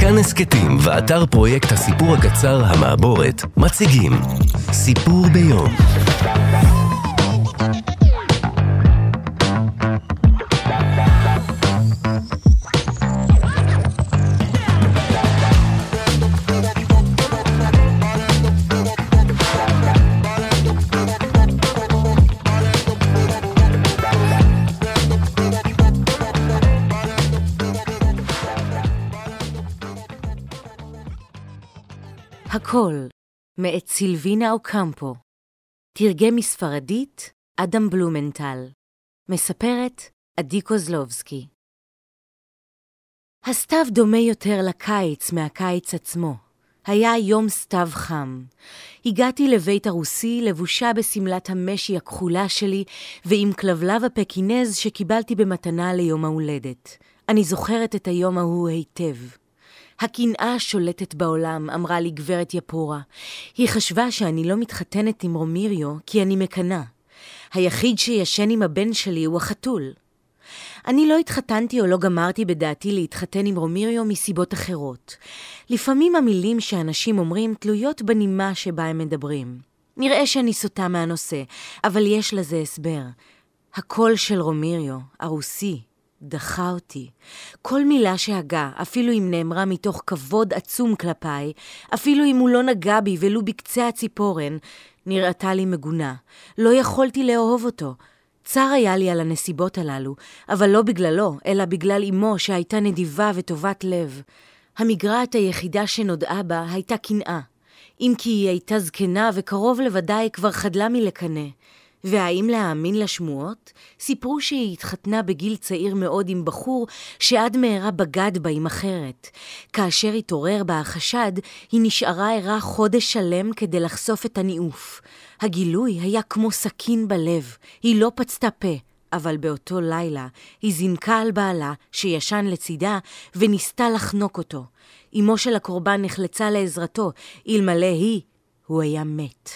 כאן הסקטים ואתר פרויקט הסיפור הקצר המעבורת מציגים סיפור ביום. הכל, מאת סילבינה אוקמפו. תרגם מספרדית, אדם בלומנטל. מספרת, עדי קוזלובסקי. הסתיו דומה יותר לקיץ מהקיץ עצמו. היה יום סתיו חם. הגעתי לבית הרוסי לבושה בסמלת המשי הכחולה שלי ועם כלבלב הפקינז שקיבלתי במתנה ליום ההולדת. אני זוכרת את היום ההוא היטב. הקנאה שולטת בעולם, אמרה לי גברת יפורה. היא חשבה שאני לא מתחתנת עם רומיריו כי אני מקנה. היחיד שישן עם הבן שלי הוא החתול. אני לא התחתנתי או לא גמרתי בדעתי להתחתן עם רומיריו מסיבות אחרות. לפעמים המילים שאנשים אומרים תלויות בנימה שבה הם מדברים. נראה שאני סוטה מהנושא, אבל יש לזה הסבר. הקול של רומיריו, הרוסי, דחה אותי. כל מילה שהגה, אפילו אם נאמרה מתוך כבוד עצום כלפיי, אפילו אם הוא לא נגע בי ולו בקצה הציפורן, נראתה לי מגונה. לא יכולתי לאהוב אותו. צר היה לי על הנסיבות הללו, אבל לא בגללו, אלא בגלל אמו שהייתה נדיבה וטובת לב. המגרעת היחידה שנודעה בה הייתה קנאה. אם כי היא הייתה זקנה וקרוב לוודאי כבר חדלה מלקנה. והאם להאמין לשמועות? סיפרו שהיא התחתנה בגיל צעיר מאוד עם בחור שעד מהרה בגד בה עם אחרת. כאשר התעורר בה החשד, היא נשארה ערה חודש שלם כדי לחשוף את הניאוף. הגילוי היה כמו סכין בלב, היא לא פצתה פה, אבל באותו לילה היא זינקה על בעלה שישן לצידה וניסתה לחנוק אותו. אמו של הקורבן נחלצה לעזרתו, אלמלא היא, הוא היה מת.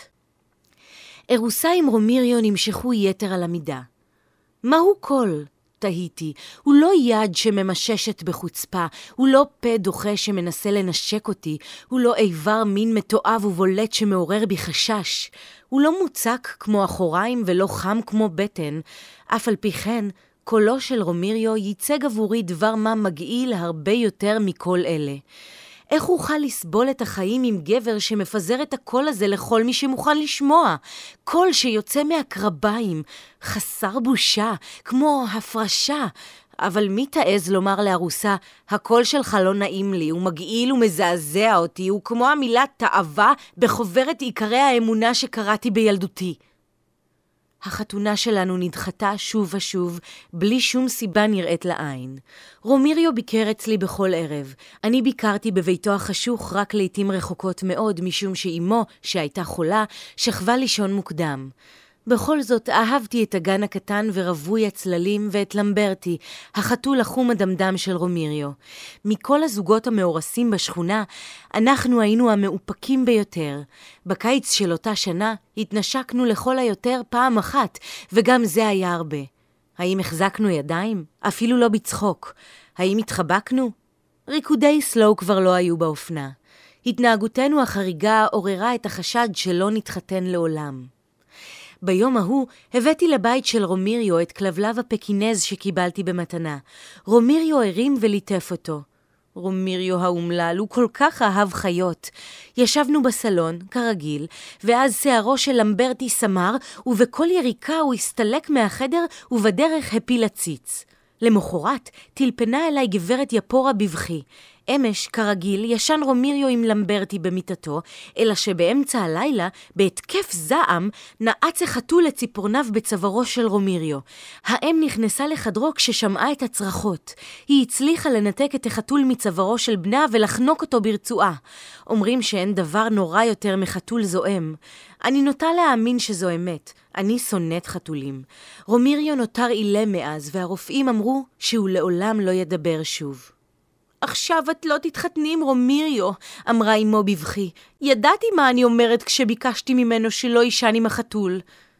אירוסה עם רומיריו נמשכו יתר על המידה. מהו קול? תהיתי. הוא לא יד שממששת בחוצפה, הוא לא פה דוחה שמנסה לנשק אותי, הוא לא איבר מין מתואב ובולט שמעורר בי חשש. הוא לא מוצק כמו אחוריים ולא חם כמו בטן. אף על פי כן, קולו של רומיריו ייצג עבורי דבר מה מגעיל הרבה יותר מכל אלה. איך אוכל לסבול את החיים עם גבר שמפזר את הקול הזה לכל מי שמוכן לשמוע? קול שיוצא מהקרביים, חסר בושה, כמו הפרשה. אבל מי תעז לומר לארוסה, הקול שלך לא נעים לי, הוא מגעיל ומזעזע אותי, הוא כמו המילה תאווה בחוברת עיקרי האמונה שקראתי בילדותי. החתונה שלנו נדחתה שוב ושוב, בלי שום סיבה נראית לעין. רומיריו ביקר אצלי בכל ערב. אני ביקרתי בביתו החשוך רק לעתים רחוקות מאוד, משום שאמו, שהייתה חולה, שכבה לישון מוקדם. בכל זאת אהבתי את הגן הקטן ורבוי הצללים ואת למברטי, החתול החום הדמדם של רומיריו. מכל הזוגות המאורסים בשכונה, אנחנו היינו המאופקים ביותר. בקיץ של אותה שנה התנשקנו לכל היותר פעם אחת, וגם זה היה הרבה. האם החזקנו ידיים? אפילו לא בצחוק. האם התחבקנו? ריקודי סלו כבר לא היו באופנה. התנהגותנו החריגה עוררה את החשד שלא נתחתן לעולם. ביום ההוא הבאתי לבית של רומיריו את כלבלב הפקינז שקיבלתי במתנה. רומיריו הרים וליטף אותו. רומיריו האומלל, הוא כל כך אהב חיות. ישבנו בסלון, כרגיל, ואז שערו של למברטי סמר, ובכל יריקה הוא הסתלק מהחדר ובדרך הפיל הציץ. למחרת טלפנה אליי גברת יפורה בבכי. אמש, כרגיל, ישן רומיריו עם למברטי במיטתו, אלא שבאמצע הלילה, בהתקף זעם, נעץ החתול לציפורניו בצווארו של רומיריו. האם נכנסה לחדרו כששמעה את הצרחות. היא הצליחה לנתק את החתול מצווארו של בנה ולחנוק אותו ברצועה. אומרים שאין דבר נורא יותר מחתול זועם. אני נוטה להאמין שזו אמת. אני שונאת חתולים. רומיריו נותר אילם מאז, והרופאים אמרו שהוא לעולם לא ידבר שוב. עכשיו את לא תתחתני עם רומיריו, אמרה אמו בבכי. ידעתי מה אני אומרת כשביקשתי ממנו שלא יישן עם החתול.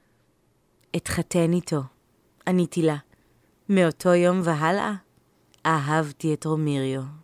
אתחתן איתו, עניתי לה. מאותו יום והלאה, אהבתי את רומיריו.